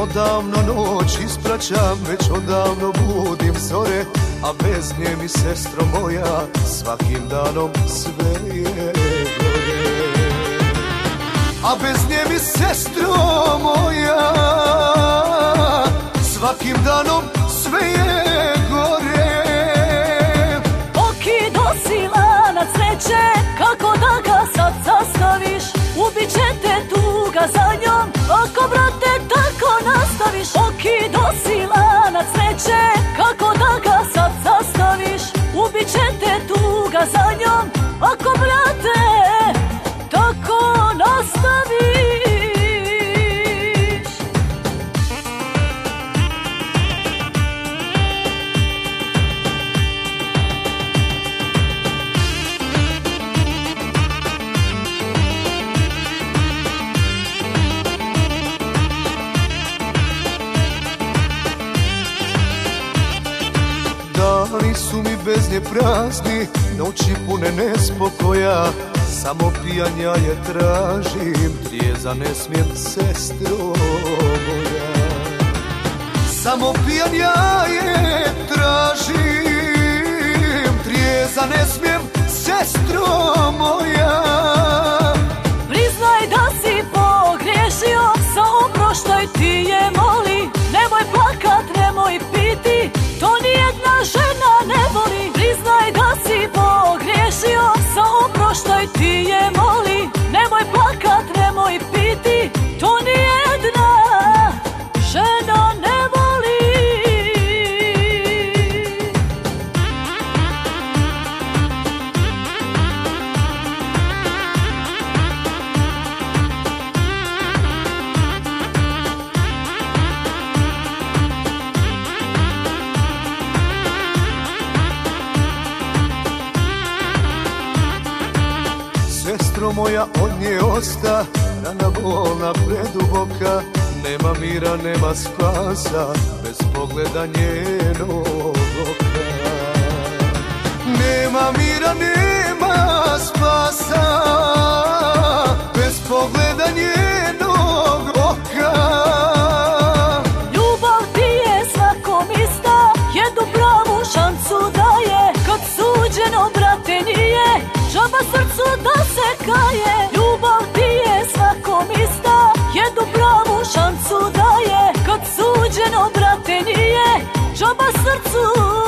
odavno noć ispraćam, već odavno budim zore, a bez nje mi, sestro moja, svakim danom sve je gore. A bez nje mi, sestro moja, svakim danom sve je gore. Okido si lanac sreće, kako da ga sad sastaviš? Ubit će te tuga za njom, ako brate tako nastaviš. Okido si lanac sreće, kako da ga sad sastaviš? Ubit će te tuga za njom, ako brate tako nastaviš. Dani su mi bez nje prazni, noći pune nespokoja, samo pijanja je tražim, trijeza ne smijem, sestro moja. Samo pijanja je tražim, trijeza ne smijem, sestro moja. Priznaj da si pogriješio, samo proštaj ti je moli. Nemoj plakat, nemoj piti, to nijedna žena ne voli. Priznaj da si pogriješio, samo proštaj ti je moli. Nemoj plakat, nemoj piti, to nijedna žena ne voli. Sestro moja, od nje osta rana bolna preduboka, nema mira, nema spasa bez pogleda njenog oka. Nema mira, nema spasa bez pogleda njenog oka. Ljubav ti je svakom ista, jednu pravu šansu daje. Kad suđeno, brate, nije džaba srcu da se kaje. Ljubav ti je svakom ista, jednu pravu šansu daje. Kad suđeno, brate, nije džaba srcu